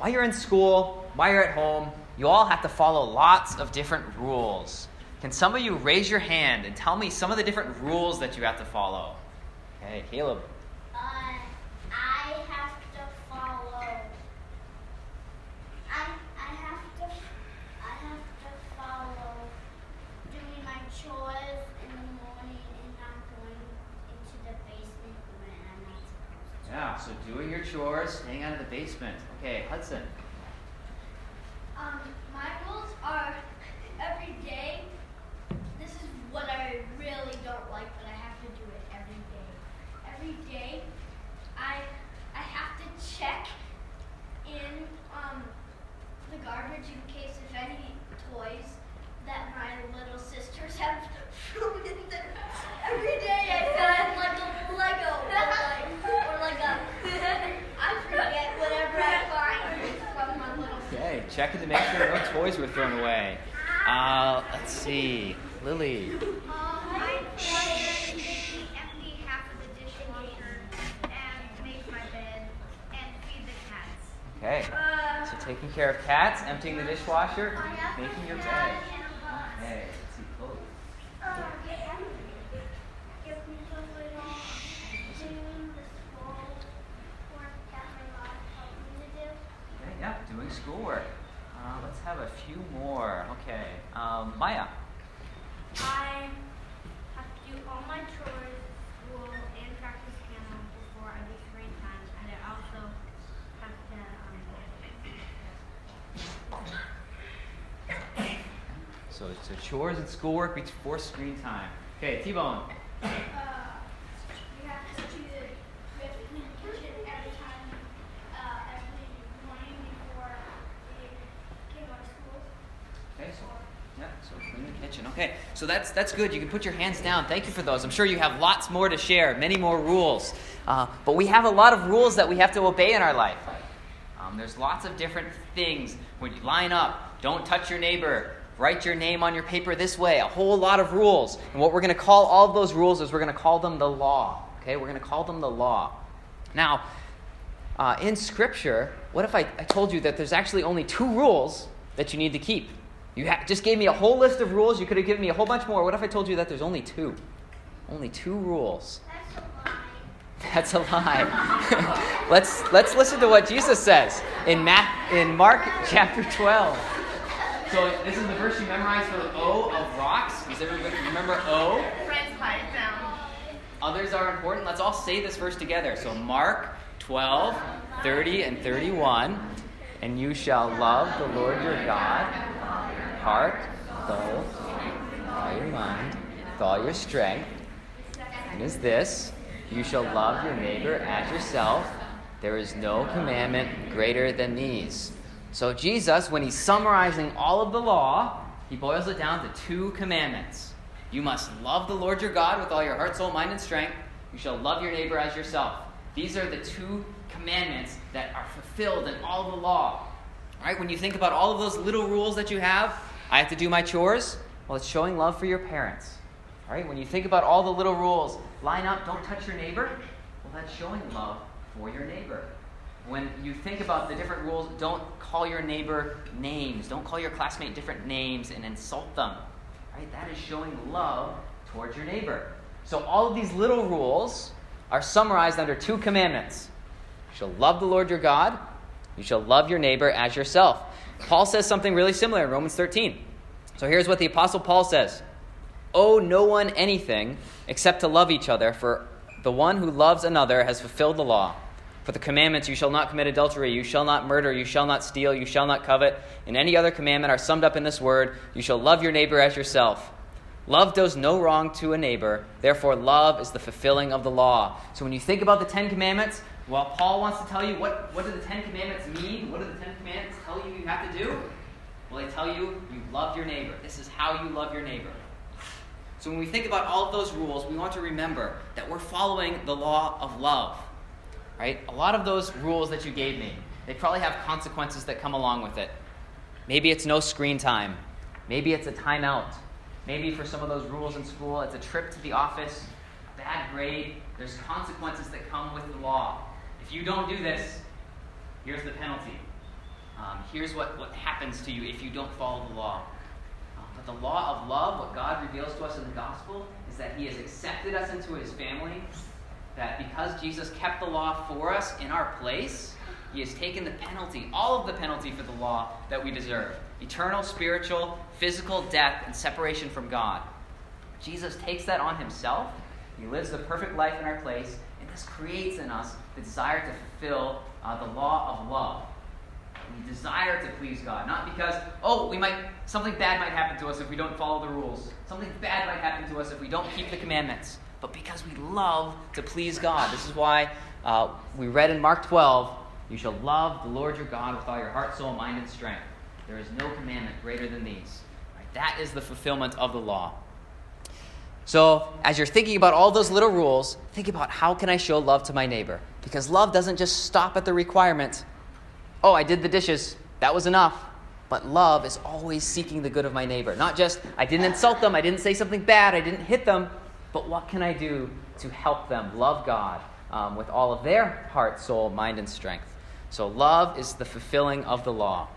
while you're in school, while you're at home, you all have to follow lots of different rules. Can some of you raise your hand and tell me some of the different rules that you have to follow? Okay, Caleb. I have to follow. I have to follow doing my chores in the morning and not going into the basement when I'm not supposed to. Yeah, so doing your chores, staying out of the basement. Okay, Hudson. My rules are every day. This is what I really don't like, but I have to do it every day. Every day, I have to check in the garbage in case if any toys that my little sisters have thrown in there. Every day I find like a Lego or like a I forget whatever I find from my little sister. Okay, checking to make sure no toys were thrown away. Let's see. Lily. I empty half of the dishwasher and make my bed and feed the cats. Okay, so taking care of cats, emptying the dishwasher, making your bed. Okay, let's see, Chloe. Give me the little doing the school work that my mom told me to do. Okay, yeah, doing schoolwork. Let's have a few more. Okay, Maya. I have to do all my chores, school, and practice piano before I do screen time, and I also have to. So it's chores and schoolwork before screen time. Okay, T-Bone. We have to clean the kitchen every time, every morning before we came out of school. Okay, so clean the kitchen. Okay, so that's good. You can put your hands down. Thank you for those. I'm sure you have lots more to share, many more rules. But we have a lot of rules that we have to obey in our life. There's lots of different things. When you line up, don't touch your neighbor, write your name on your paper this way, a whole lot of rules. And what we're going to call all of those rules is we're going to call them the law. Okay, we're going to call them the law. Now, in Scripture, what if I told you that there's actually only 2 rules that you need to keep? You just gave me a whole list of rules. You could have given me a whole bunch more. What if I told you that there's only 2? Only 2 rules. That's a lie. That's a lie. Let's listen to what Jesus says in Mark chapter 12. So this is the verse you memorized for the O of rocks. Does everybody remember O? Friends lie it down. Others are important. Let's all say this verse together. So Mark 12, 30, and 31. And you shall love the Lord your God, heart, soul, all your mind, with all your strength. And is this, you shall love your neighbor as yourself. There is no commandment greater than these. So Jesus, when he's summarizing all of the law, he boils it down to 2 commandments. You must love the Lord your God with all your heart, soul, mind, and strength. You shall love your neighbor as yourself. These are the 2 commandments that are fulfilled in all the law. All right, when you think about all of those little rules that you have, I have to do my chores. Well, it's showing love for your parents. All right, when you think about all the little rules, line up, don't touch your neighbor. Well, that's showing love for your neighbor. When you think about the different rules, don't call your neighbor names. Don't call your classmate different names and insult them. Right? That is showing love towards your neighbor. So all of these little rules are summarized under 2 commandments. You shall love the Lord your God. You shall love your neighbor as yourself. Paul says something really similar in Romans 13. So here's what the Apostle Paul says. Owe no one anything except to love each other, for the one who loves another has fulfilled the law. For the commandments, you shall not commit adultery, you shall not murder, you shall not steal, you shall not covet, and any other commandment are summed up in this word, you shall love your neighbor as yourself. Love does no wrong to a neighbor, therefore love is the fulfilling of the law. So when you think about the 10 commandments, well, Paul wants to tell you, what do the 10 commandments mean? What do the 10 commandments tell you you have to do? Well, they tell you love your neighbor. This is how you love your neighbor. So when we think about all of those rules, we want to remember that we're following the law of love. Right? A lot of those rules that you gave me, they probably have consequences that come along with it. Maybe it's no screen time. Maybe it's a timeout. Maybe for some of those rules in school, it's a trip to the office, a bad grade. There's consequences that come with the law. If you don't do this, here's the penalty. here's what happens to you if you don't follow the law. But the law of love, what God reveals to us in the gospel, is that he has accepted us into his family, that because Jesus kept the law for us in our place, he has taken the penalty, all of the penalty for the law that we deserve. Eternal, spiritual, physical death and separation from God. Jesus takes that on himself. He lives the perfect life in our place, and this creates in us the desire to fulfill the law of love. We desire to please God, not because, something bad might happen to us if we don't follow the rules. Something bad might happen to us if we don't keep the commandments. But because we love to please God. This is why we read in Mark 12, you shall love the Lord your God with all your heart, soul, mind, and strength. There is no commandment greater than these. Right? That is the fulfillment of the law. So as you're thinking about all those little rules, think about how can I show love to my neighbor? Because love doesn't just stop at the requirement. Oh, I did the dishes. That was enough. But love is always seeking the good of my neighbor. Not just, I didn't insult them, I didn't say something bad, I didn't hit them. But what can I do to help them love God with all of their heart, soul, mind, and strength? So love is the fulfilling of the law.